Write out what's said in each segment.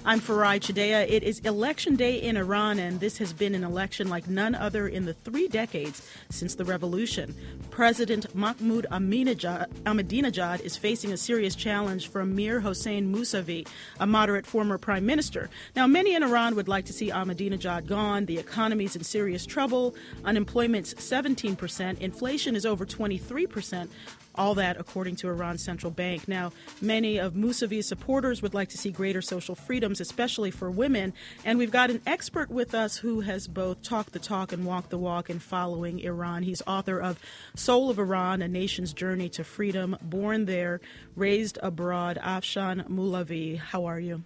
I'm Farai Chideya. It is election day in Iran, and this has been an election like none other in the 3 decades since the revolution. President Mahmoud Ahmadinejad is facing a serious challenge from Mir Hossein Mousavi, a moderate former prime minister. Now, many in Iran would like to see Ahmadinejad gone. The economy's in serious trouble. Unemployment's 17%. Inflation is over 23%. All that according to Iran's central bank. Now, many of Mousavi's supporters would like to see greater social freedoms, especially for women. And we've got an expert with us who has both talked the talk and walked the walk in following Iran. He's author of Soul of Iran, A Nation's Journey to Freedom, Born There, Raised Abroad. Afshan Moulavi, how are you?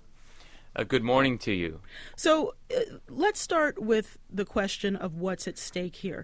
Good morning to you. So let's start with the question of what's at stake here.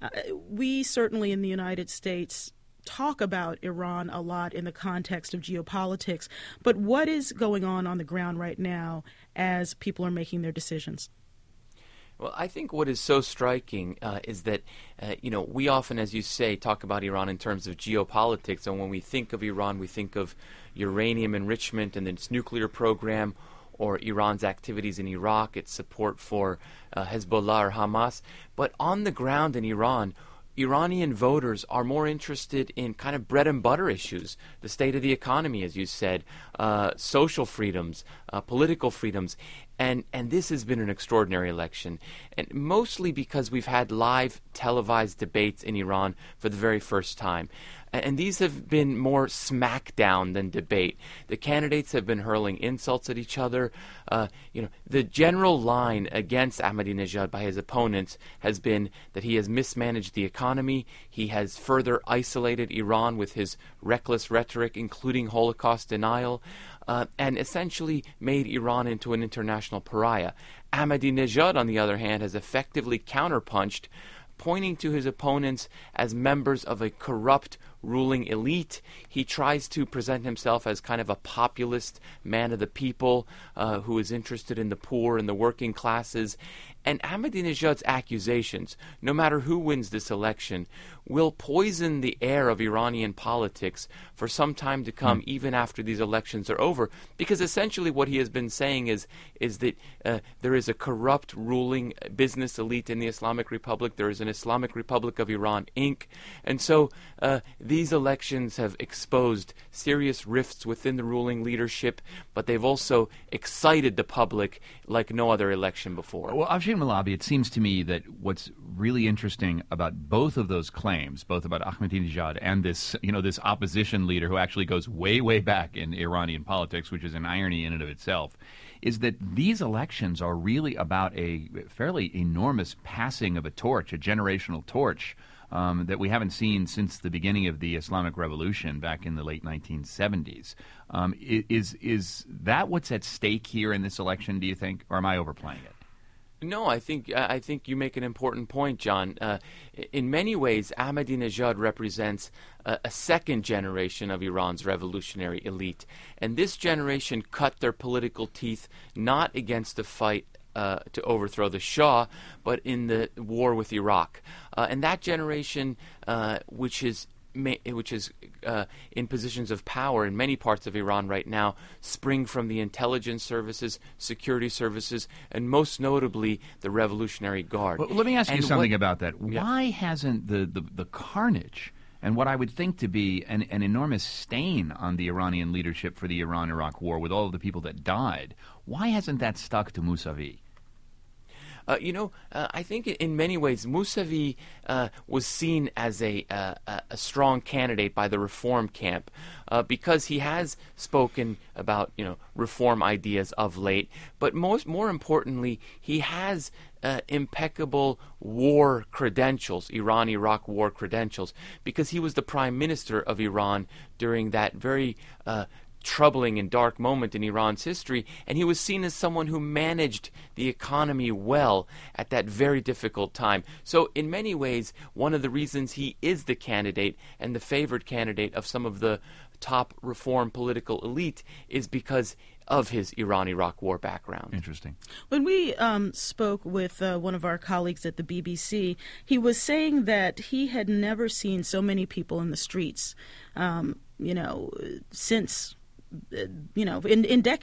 We certainly in the United States talk about Iran a lot in the context of geopolitics, but what is going on the ground right now as people are making their decisions? Well, I think what is so striking is that, we often, as you say, talk about Iran in terms of geopolitics, and when we think of Iran, we think of uranium enrichment and its nuclear program, or Iran's activities in Iraq, its support for Hezbollah or Hamas. But on the ground in Iran, Iranian voters are more interested in kind of bread and butter issues, the state of the economy, as you said, social freedoms, political freedoms. And this has been an extraordinary election, and mostly because we've had live televised debates in Iran for the very first time. And these have been more smackdown than debate. The candidates have been hurling insults at each other. The general line against Ahmadinejad by his opponents has been that he has mismanaged the economy. He has further isolated Iran with his reckless rhetoric, including Holocaust denial, and essentially made Iran into an international pariah. Ahmadinejad, on the other hand, has effectively counterpunched, pointing to his opponents as members of a corrupt ruling elite. He tries to present himself as kind of a populist man of the people who is interested in the poor and the working classes. And Ahmadinejad's accusations, no matter who wins this election, will poison the air of Iranian politics for some time to come, even after these elections are over, because essentially what he has been saying is that there is a corrupt ruling business elite in the Islamic Republic. There is an Islamic Republic of Iran, Inc. And so these elections have exposed serious rifts within the ruling leadership, but they've also excited the public like no other election before. Well, Afshan Moulavi, it seems to me that what's really interesting about both of those claims, both about Ahmadinejad and this opposition leader who actually goes way, way back in Iranian politics, which is an irony in and of itself, is that these elections are really about a fairly enormous passing of a torch, a generational torch, that we haven't seen since the beginning of the Islamic Revolution back in the late 1970s. Is that what's at stake here in this election, do you think, or am I overplaying it? No, I think you make an important point, John. In many ways, Ahmadinejad represents a second generation of Iran's revolutionary elite. And this generation cut their political teeth not against the fight to overthrow the Shah, but in the war with Iraq. And that generation, which is in positions of power in many parts of Iran right now, spring from the intelligence services, security services, and most notably the Revolutionary Guard. Well, let me ask you something about that. Yeah. Why hasn't the carnage and what I would think to be an enormous stain on the Iranian leadership for the Iran-Iraq war with all of the people that died, why hasn't that stuck to Mousavi? I think in many ways Mousavi was seen as a strong candidate by the reform camp because he has spoken about reform ideas of late, but more importantly, he has impeccable war credentials, Iran-Iraq war credentials, because he was the prime minister of Iran during that very troubling and dark moment in Iran's history, and he was seen as someone who managed the economy well at that very difficult time. So in many ways, one of the reasons he is the candidate and the favored candidate of some of the top reform political elite is because of his Iran-Iraq war background. Interesting. When we spoke with one of our colleagues at the BBC, he was saying that he had never seen so many people in the streets, since in decades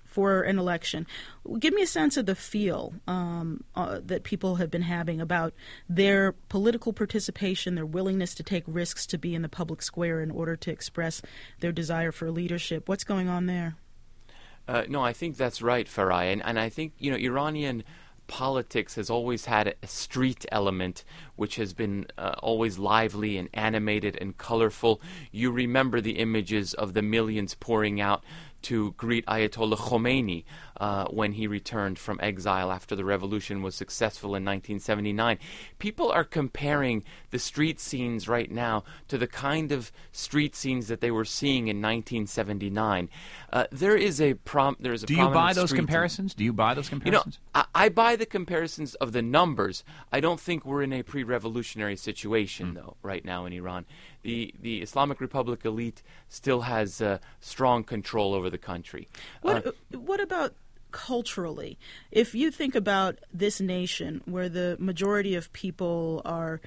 for an election. Give me a sense of the feel that people have been having about their political participation, their willingness to take risks to be in the public square in order to express their desire for leadership. What's going on there? No, I think that's right, Farai. And I think, Iranian politics has always had a street element which has been always lively and animated and colorful. You remember the images of the millions pouring out to greet Ayatollah Khomeini when he returned from exile after the revolution was successful in 1979. People are comparing the street scenes right now to the kind of street scenes that they were seeing in 1979. There is a Do you buy those comparisons? Do you buy those comparisons? I buy the comparisons of the numbers. I don't think we're in a pre-revolutionary situation, though, right now in Iran. The Islamic Republic elite still has strong control over the country. What about culturally? If you think about this nation where the majority of people are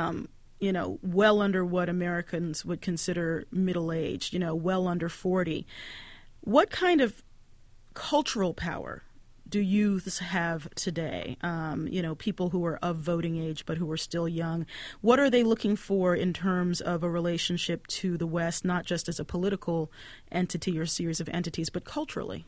well under what Americans would consider middle-aged, well under 40, what kind of cultural power do youths have today? People who are of voting age but who are still young. What are they looking for in terms of a relationship to the West, not just as a political entity or series of entities, but culturally?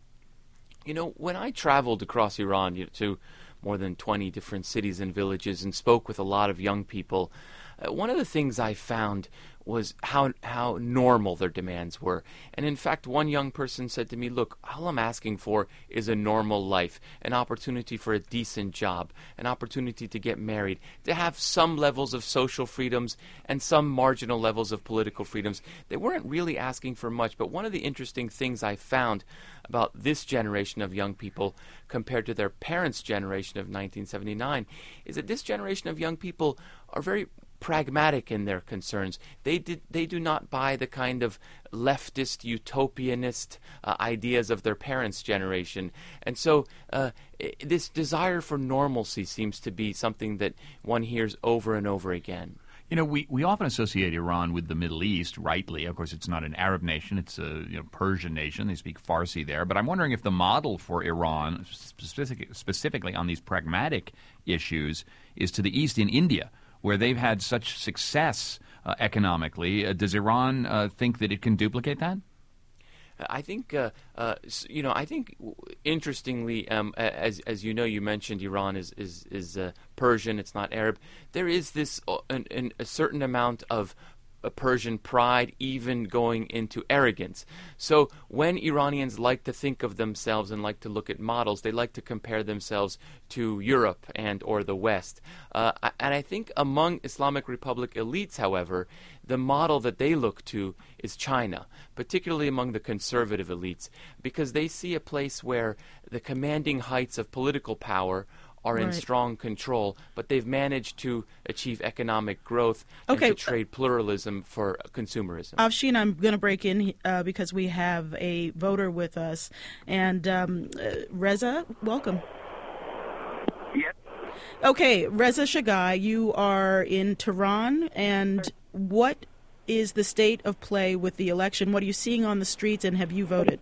When I traveled across Iran to more than 20 different cities and villages and spoke with a lot of young people, one of the things I found was how normal their demands were. And in fact, one young person said to me, look, all I'm asking for is a normal life, an opportunity for a decent job, an opportunity to get married, to have some levels of social freedoms and some marginal levels of political freedoms. They weren't really asking for much, but one of the interesting things I found about this generation of young people compared to their parents' generation of 1979 is that this generation of young people are very pragmatic in their concerns. They do not buy the kind of leftist, utopianist ideas of their parents' generation. And so this desire for normalcy seems to be something that one hears over and over again. We often associate Iran with the Middle East, rightly. Of course, it's not an Arab nation. It's a Persian nation. They speak Farsi there. But I'm wondering if the model for Iran, specifically on these pragmatic issues, is to the east in India, where they've had such success economically. Does Iran think that it can duplicate that? I think, I think, interestingly, as you mentioned, Iran is Persian. It's not Arab. There is this a certain amount of Persian pride, even going into arrogance. So when Iranians like to think of themselves and like to look at models, they like to compare themselves to Europe and or the West. And I think among Islamic Republic elites, however, the model that they look to is China, particularly among the conservative elites, because they see a place where the commanding heights of political power are in strong control, but they've managed to achieve economic growth and to trade pluralism for consumerism. Afshin, I'm going to break in because we have a voter with us. And Reza, welcome. Yes. Okay, Reza Shagai, you are in Tehran, and what is the state of play with the election? What are you seeing on the streets, and have you voted?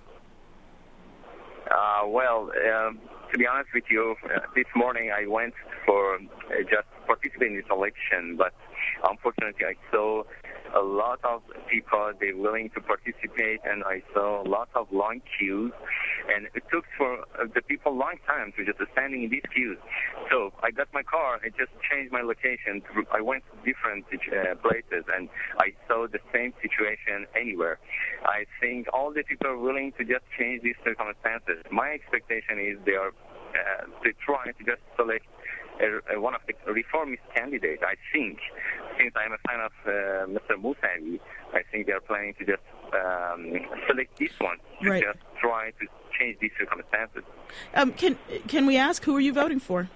To be honest with you, this morning I went for just participate in this election, but unfortunately I saw a lot of people, they're willing to participate, and I saw lots of long queues, and it took for the people a long time to just standing in these queues. So I got my car, I just changed my location. I went to different places, and I saw the same situation anywhere. I think all the people are willing to just change these circumstances. My expectation is they try to just select one of the reformist candidates. I think, since I'm a fan of Mr. Mousavi, I think they're planning to just select this one to just try to change these circumstances. Can we ask, who are you voting for?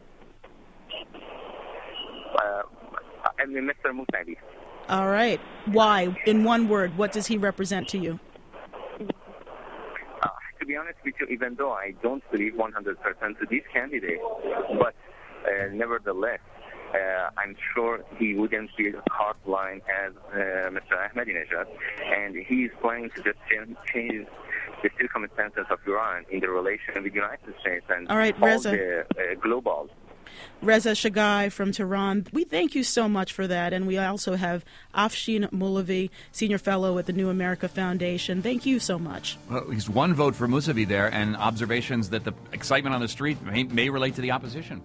I mean, Mr. Mousavi. All right. Why? In one word, what does he represent to you? To be honest with you, even though I don't believe 100% to this candidate, but nevertheless, I'm sure he wouldn't be hard line as Mr. Ahmadinejad, and he is planning to just change the circumstances of Iran in the relation with the United States and all right, all Reza. the global. Reza Shagai from Tehran, we thank you so much for that. And we also have Afshin Moullavi, Senior Fellow at the New America Foundation. Thank you so much. Well, at least one vote for Mousavi there, and observations that the excitement on the street may relate to the opposition.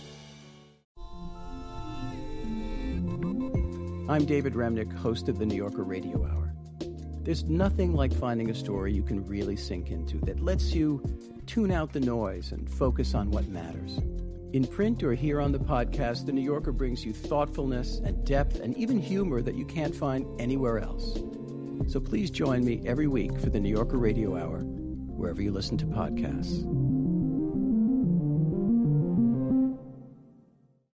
I'm David Remnick, host of the New Yorker Radio Hour. There's nothing like finding a story you can really sink into that lets you tune out the noise and focus on what matters. In print or here on the podcast, The New Yorker brings you thoughtfulness and depth and even humor that you can't find anywhere else. So please join me every week for The New Yorker Radio Hour, wherever you listen to podcasts.